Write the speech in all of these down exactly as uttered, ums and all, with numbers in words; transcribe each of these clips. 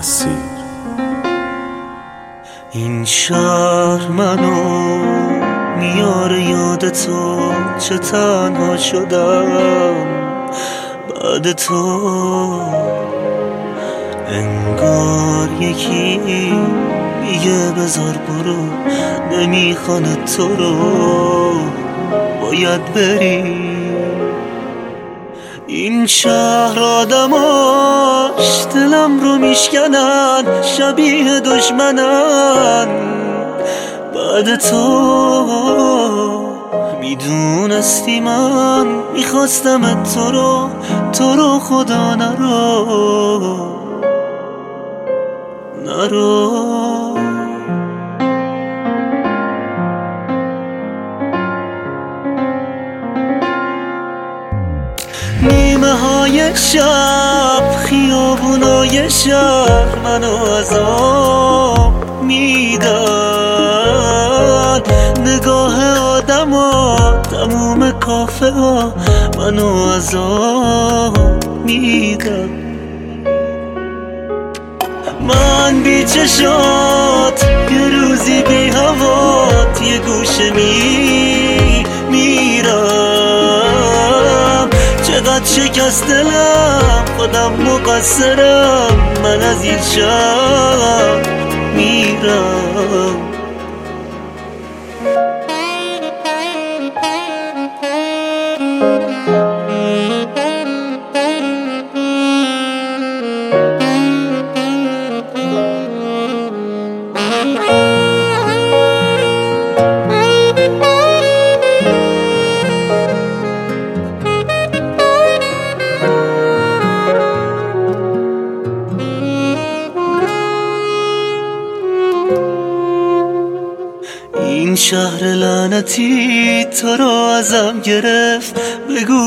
تأثیر. این شهر منو میاره یاد تو، چه تنها شدم بعد تو. انگار یکی میگه بذار برو، نمیخوانه تو رو باید بری. این شهر آدماش دلم رو میشکنن، شبیه دشمنن بعد تو. میدونستی من میخواستم تو رو، تو رو خدا نرو نرو. نیمه های شب خیابونای شهر منو عذاب میدن، نگاه آدم ها تموم کافه ها منو عذاب میدن. من بی چشات یه روزی بی هوات یه گوشه می میرم، چقدر شکست دلم خودم مقصرم، من از این شهر میرم. این شهر لعنتی تو رو ازم گرفت، بگو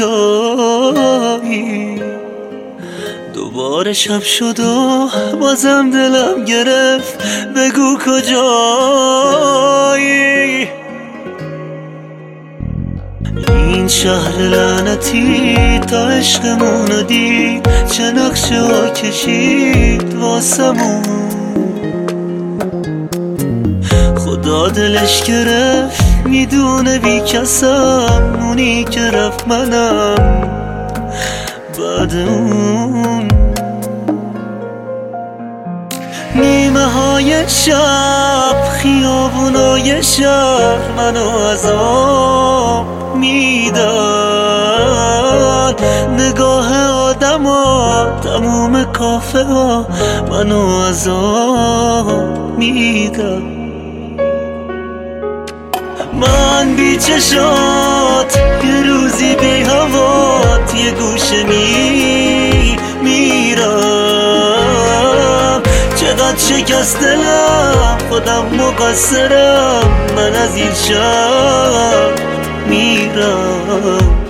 کجایی. دوباره شب شد و بازم دلم گرفت، بگو کجایی. این شهر لعنتی تا عشقمونو دید، چه نقشه ها کشید واسمون. خدا دلش گرفت میدونه بی کسم، اونی که رفت منم بعد اون. نیمه های شب خیابونای شهر منو عذاب میدن، نگاه آدم ها تموم کافه ها منو عذاب میدن. من بی چشات یه روزی بی هوات یه گوشه می میرم، چقدر شکست دلم خودم مقصرم، من از این شهر میرم.